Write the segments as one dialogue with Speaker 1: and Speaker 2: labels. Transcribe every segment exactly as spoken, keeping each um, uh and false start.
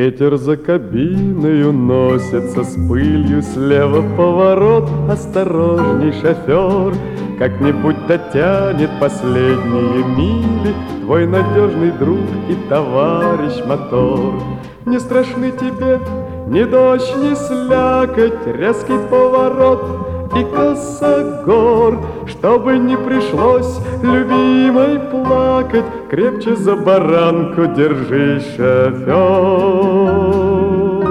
Speaker 1: Ветер за кабиной уносится с пылью, слева поворот, осторожней, шофер. Как-нибудь дотянет последние мили твой надежный друг и товарищ мотор. Не страшны тебе ни дождь, ни слякоть, резкий поворот и косогор. Чтобы не пришлось любимой плакать, крепче за баранку держись, шофер.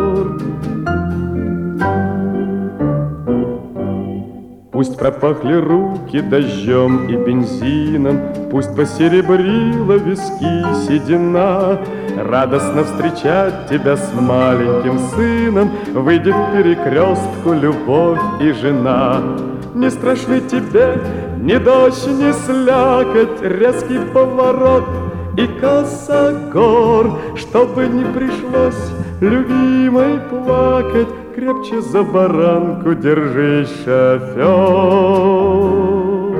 Speaker 1: Пусть пропахли руки дождем и бензином, пусть посеребрила виски седина. Радостно встречать тебя с маленьким сыном выйдет к перекрестку любовь и жена. Не страшны тебе ни дождь, ни слякоть, резкий поворот и косогор. Чтобы не пришлось любимой плакать, крепче за баранку держись, шофер.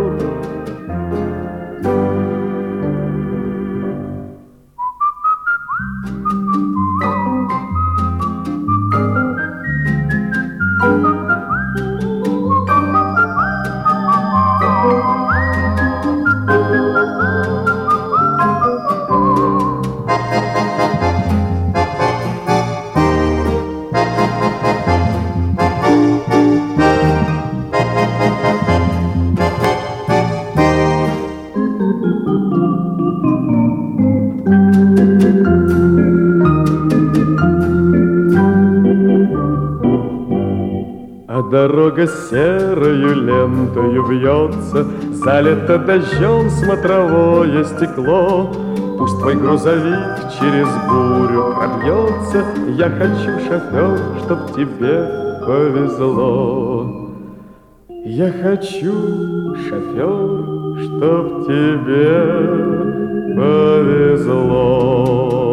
Speaker 1: Дорога серою лентою вьется, залито дождем смотровое стекло. Пусть твой грузовик через бурю пробьется, я хочу, шофер, чтоб тебе повезло. Я хочу, шофер, чтоб тебе повезло.